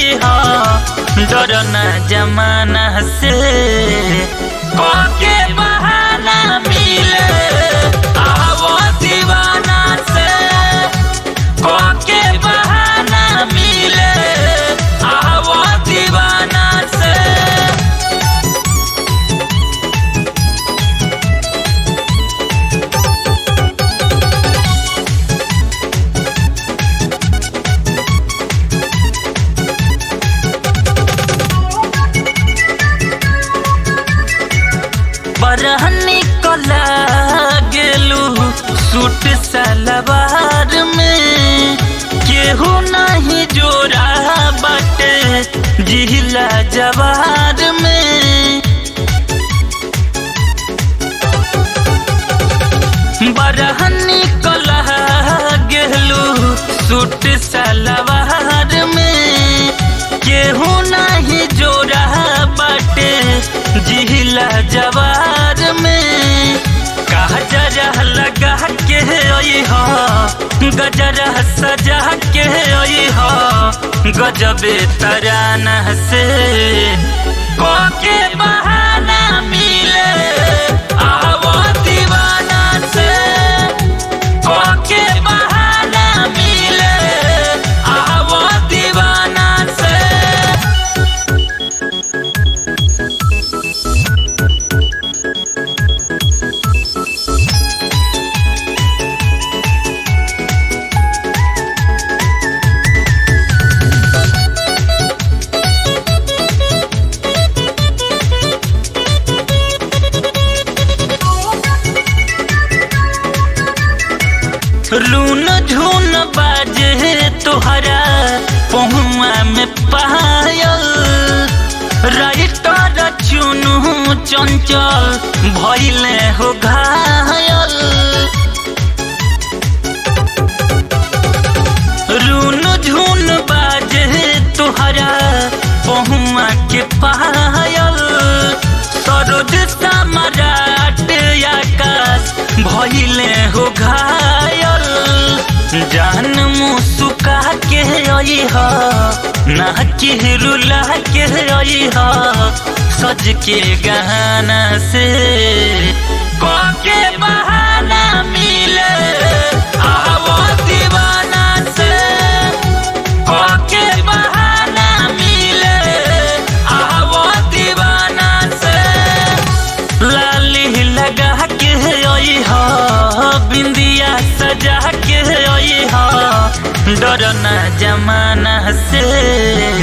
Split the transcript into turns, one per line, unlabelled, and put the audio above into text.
डरना जमाना से के बहाना मिले आवो दीवाना से के बहाना मिले आवो दीवाना से। बरहनी कला गेलू सूट सलवार में केहू नहीं जोड़ा बाटे जिला जवार में। बरहनी कला गेलू सूट सलवार में केहू नहीं जोड़ा बाटे जिला जवार में। गजरा लगा के गजरा सजा के गजबे तराना से के बहाना मिले आवो दीवाना से के बहाना मिले आवो दीवाना से। लून झून बाजे तुहरा पहुआ में पायल राइटर चुनू चंचल भइले हो घायल। लून झून बाजे तुहरा पहुआ के पायल सरोज सम्राट आकाश भइले हो घायल। जान मुस्का के ना कि रुला के सज के गहना से के बहाना मिले आवो दीवाना से के बहाना मिले आवो दीवाना से। लाली लगा के बिंदिया सजा के डरना जमाना से